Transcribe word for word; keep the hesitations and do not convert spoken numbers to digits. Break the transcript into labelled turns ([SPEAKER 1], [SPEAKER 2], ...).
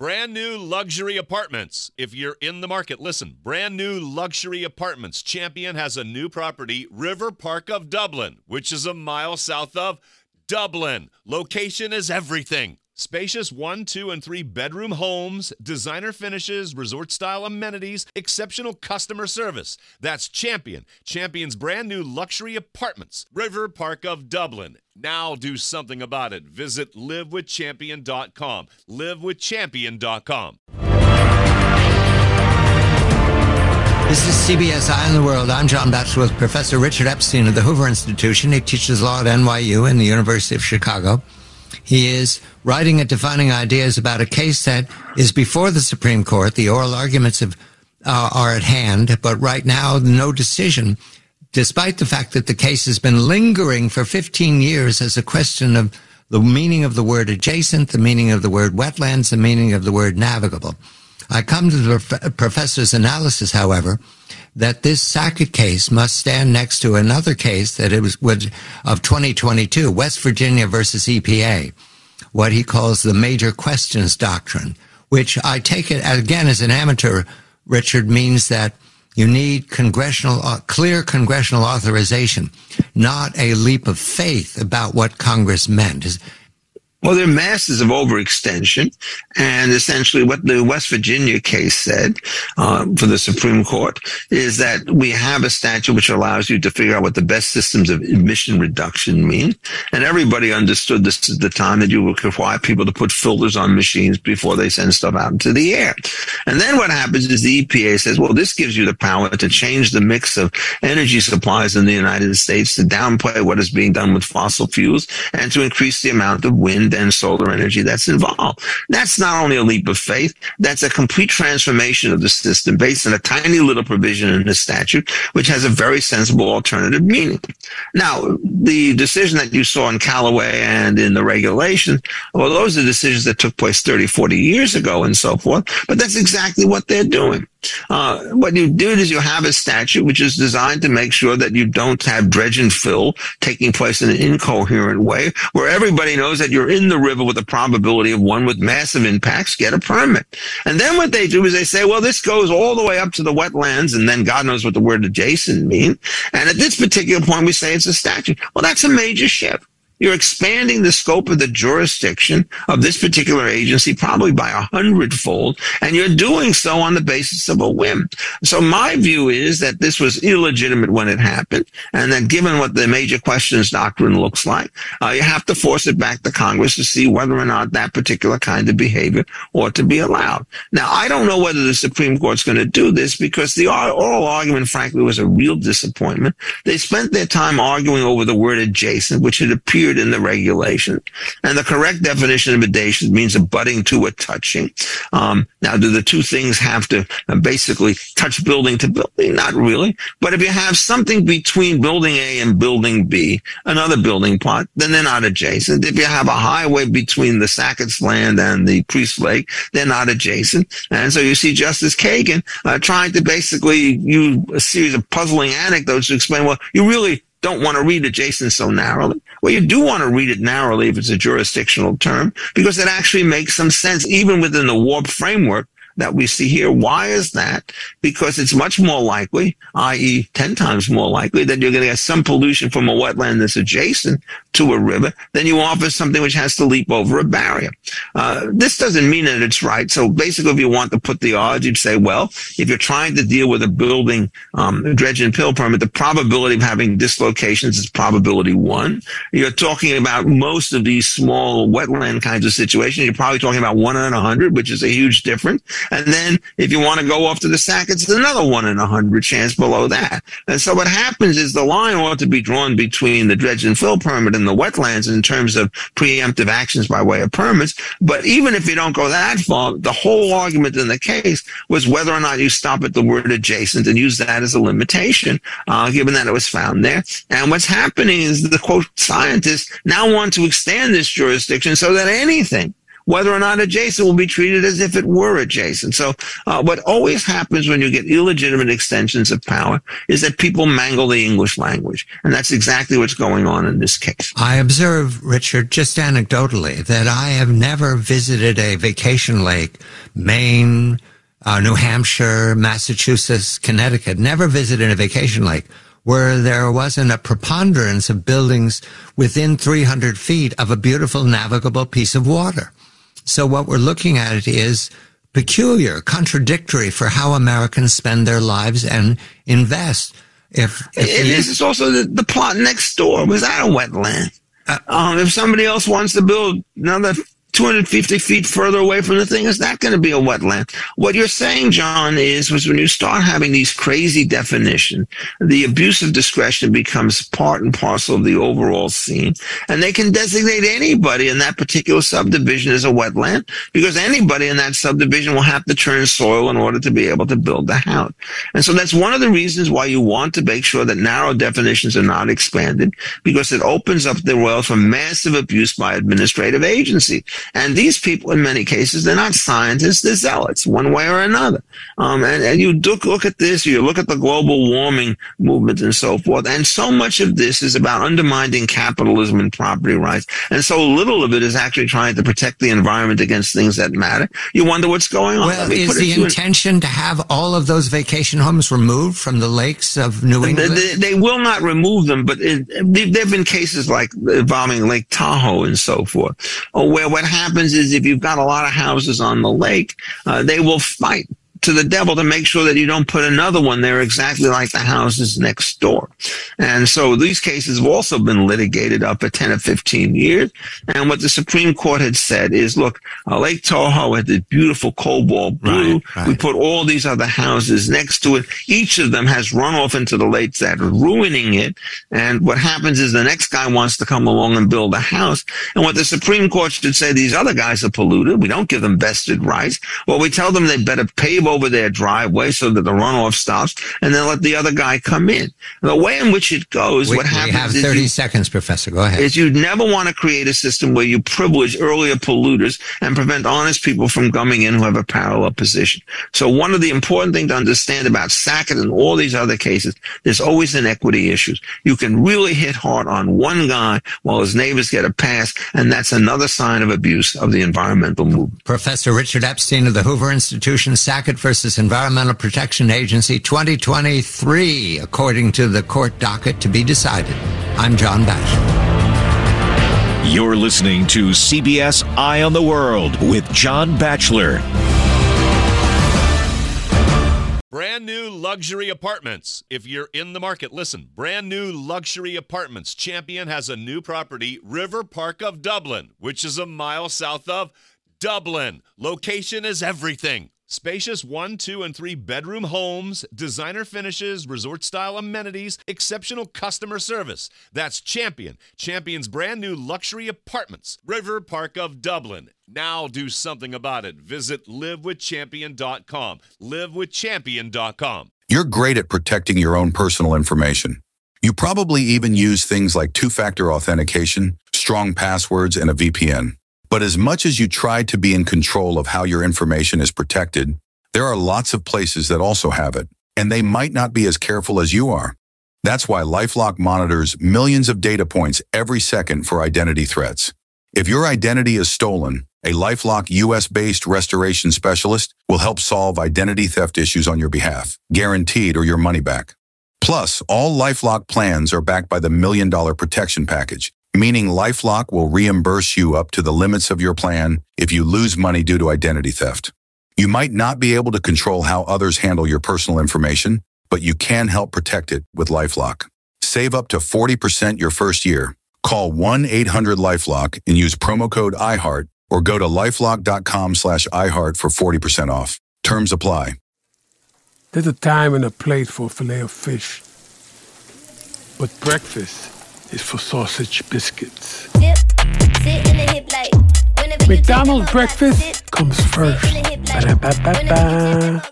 [SPEAKER 1] Brand new luxury apartments. If you're in the market, listen. Brand new luxury apartments. Champion has a new property, River Park of Dublin, which is a mile south of Dublin. Location is everything. Spacious one, two, and three bedroom homes, designer finishes, resort-style amenities, exceptional customer service. That's Champion. Champion's brand new luxury apartments. River Park of Dublin. Now do something about it. Visit live with champion dot com. live with champion dot com.
[SPEAKER 2] This is C B S Eye on the World. I'm John Batchelor with Professor Richard Epstein of the Hoover Institution. He teaches law at N Y U and the University of Chicago. He is writing and defining ideas about a case that is before the Supreme Court. The oral arguments have, uh, are at hand, but right now, no decision, despite the fact that the case has been lingering for fifteen years as a question of the meaning of the word adjacent, the meaning of the word wetlands, the meaning of the word navigable. I come to the prof- professor's analysis, however, that this Sackett case must stand next to another case that it was would, of twenty twenty-two, West Virginia versus E P A, what he calls the major questions doctrine, which I take it, again, as an amateur, Richard, means that you need congressional, uh, clear congressional authorization, not a leap of faith about what Congress meant. Is,
[SPEAKER 3] Well, there are masses of overextension, and essentially what the West Virginia case said uh, for the Supreme Court is that we have a statute which allows you to figure out what the best systems of emission reduction mean, and everybody understood this at the time that you would require people to put filters on machines before they send stuff out into the air. And then what happens is the E P A says, well, this gives you the power to change the mix of energy supplies in the United States, to downplay what is being done with fossil fuels, and to increase the amount of wind and solar energy that's involved. That's not only a leap of faith, that's a complete transformation of the system based on a tiny little provision in the statute, which has a very sensible alternative meaning. Now, the decision that you saw in Callaway and in the regulation, well, those are decisions that took place thirty, forty years ago and so forth, but that's exactly what they're doing. Uh, what you do is you have a statute which is designed to make sure that you don't have dredge and fill taking place in an incoherent way, where everybody knows that you're in the river with a probability of one with massive impacts, get a permit. And then what they do is they say, well, this goes all the way up to the wetlands, and then God knows what the word adjacent means. And at this particular point, we say it's a statute. Well, that's a major shift. You're expanding the scope of the jurisdiction of this particular agency probably by a hundredfold, and you're doing so on the basis of a whim. So my view is that this was illegitimate when it happened, and that given what the major questions doctrine looks like, uh, you have to force it back to Congress to see whether or not that particular kind of behavior ought to be allowed. Now, I don't know whether the Supreme Court's going to do this, because the oral argument, frankly, was a real disappointment. They spent their time arguing over the word adjacent, which had appeared in the regulation, and the correct definition of adjacent means abutting to or touching. Um, now, do the two things have to uh, basically touch building to building? Not really. But if you have something between building A and building B, another building plot, then they're not adjacent. If you have a highway between the Sackett's land and the Priest Lake, they're not adjacent. And so you see Justice Kagan uh, trying to basically use a series of puzzling anecdotes to explain, well, you really don't want to read adjacent so narrowly. Well, you do want to read it narrowly if it's a jurisdictional term, because it actually makes some sense even within the warped framework that we see here. Why is that? Because it's much more likely, that is ten times more likely, that you're going to get some pollution from a wetland that's adjacent to a river than you are for something which has to leap over a barrier. Uh, this doesn't mean that it's right. So basically, if you want to put the odds, you'd say, well, if you're trying to deal with a building um, dredge and fill permit, the probability of having dislocations is probability one. You're talking about most of these small wetland kinds of situations, you're probably talking about one in a hundred, which is a huge difference. And then if you want to go off to the Sackett's, it's another one in a hundred chance below that. And so what happens is the line ought to be drawn between the dredge and fill permit and the wetlands in terms of preemptive actions by way of permits. But even if you don't go that far, the whole argument in the case was whether or not you stop at the word adjacent and use that as a limitation, uh, given that it was found there. And what's happening is the quote scientists now want to extend this jurisdiction so that anything whether or not adjacent will be treated as if it were adjacent. So uh, what always happens when you get illegitimate extensions of power is that people mangle the English language. And that's exactly what's going on in this case.
[SPEAKER 2] I observe, Richard, just anecdotally, that I have never visited a vacation lake, Maine, uh, New Hampshire, Massachusetts, Connecticut, never visited a vacation lake where there wasn't a preponderance of buildings within three hundred feet of a beautiful navigable piece of water. So what we're looking at is peculiar, contradictory for how Americans spend their lives and invest. If, if
[SPEAKER 3] it is, it's also the, the plot next door was that a wetland.
[SPEAKER 2] Uh,
[SPEAKER 3] um, if somebody else wants to build another two hundred fifty feet further away from the thing, is that going to be a wetland? What you're saying, John, is was when you start having these crazy definitions, the abuse of discretion becomes part and parcel of the overall scene. And they can designate anybody in that particular subdivision as a wetland because anybody in that subdivision will have to turn soil in order to be able to build the house. And so that's one of the reasons why you want to make sure that narrow definitions are not expanded, because it opens up the world for massive abuse by administrative agency. And these people, in many cases, they're not scientists, they're zealots, one way or another. Um, and, and you look, look at this, you look at the global warming movement and so forth, and so much of this is about undermining capitalism and property rights, and so little of it is actually trying to protect the environment against things that matter. You wonder what's going on.
[SPEAKER 2] Well, is the intention to have all of those vacation homes removed from the lakes of New England?
[SPEAKER 3] They, they will not remove them, but it, there have been cases like involving Lake Tahoe and so forth, where what happens is if you've got a lot of houses on the lake, uh, they will fight to the devil to make sure that you don't put another one there exactly like the houses next door. And so these cases have also been litigated up at ten or fifteen years. And what the Supreme Court had said is, look, uh, Lake Tahoe had this beautiful cobalt blue.
[SPEAKER 2] Right, right.
[SPEAKER 3] We put all these other houses next to it. Each of them has runoff into the lake that are ruining it. And what happens is the next guy wants to come along and build a house. And what the Supreme Court should say, these other guys are polluted. We don't give them vested rights. Well, we tell them they better pave over their driveway so that the runoff stops, and then let the other guy come in. The way in which it goes,
[SPEAKER 2] we,
[SPEAKER 3] what happens
[SPEAKER 2] we have
[SPEAKER 3] is
[SPEAKER 2] thirty
[SPEAKER 3] you,
[SPEAKER 2] seconds, Professor. Go ahead.
[SPEAKER 3] Is you never want to create a system where you privilege earlier polluters and prevent honest people from coming in who have a parallel position. So one of the important things to understand about Sackett and all these other cases, there's always inequity issues. You can really hit hard on one guy while his neighbors get a pass, and that's another sign of abuse of the environmental movement.
[SPEAKER 2] Professor Richard Epstein of the Hoover Institution, Sackett versus Environmental Protection Agency twenty twenty-three, according to the court docket to be decided. I'm John Batchelor.
[SPEAKER 4] You're listening to C B S Eye on the World with John Batchelor.
[SPEAKER 1] Brand new luxury apartments. If you're in the market, listen. Brand new luxury apartments. Champion has a new property, River Park of Dublin, which is a mile south of Dublin. Location is everything. Spacious one, two, and three bedroom homes, designer finishes, resort-style amenities, exceptional customer service. That's Champion. Champion's brand new luxury apartments. River Park of Dublin. Now do something about it. Visit live with champion dot com. live with champion dot com.
[SPEAKER 5] You're great at protecting your own personal information. You probably even use things like two-factor authentication, strong passwords, and a V P N. But as much as you try to be in control of how your information is protected, there are lots of places that also have it, and they might not be as careful as you are. That's why LifeLock monitors millions of data points every second for identity threats. If your identity is stolen, a LifeLock U S-based restoration specialist will help solve identity theft issues on your behalf, guaranteed or your money back. Plus, all LifeLock plans are backed by the Million Dollar Protection Package, meaning LifeLock will reimburse you up to the limits of your plan if you lose money due to identity theft. You might not be able to control how others handle your personal information, but you can help protect it with LifeLock. Save up to forty percent your first year. Call one eight hundred LifeLock and use promo code iHeart or go to lifelock.com slash iHeart for forty percent off. Terms apply.
[SPEAKER 6] There's a time and a place for filet of fish, but breakfast is for sausage biscuits.
[SPEAKER 7] Dip, sit in the hip like,
[SPEAKER 6] McDonald's breakfast comes first. Ba-da-ba-ba-ba.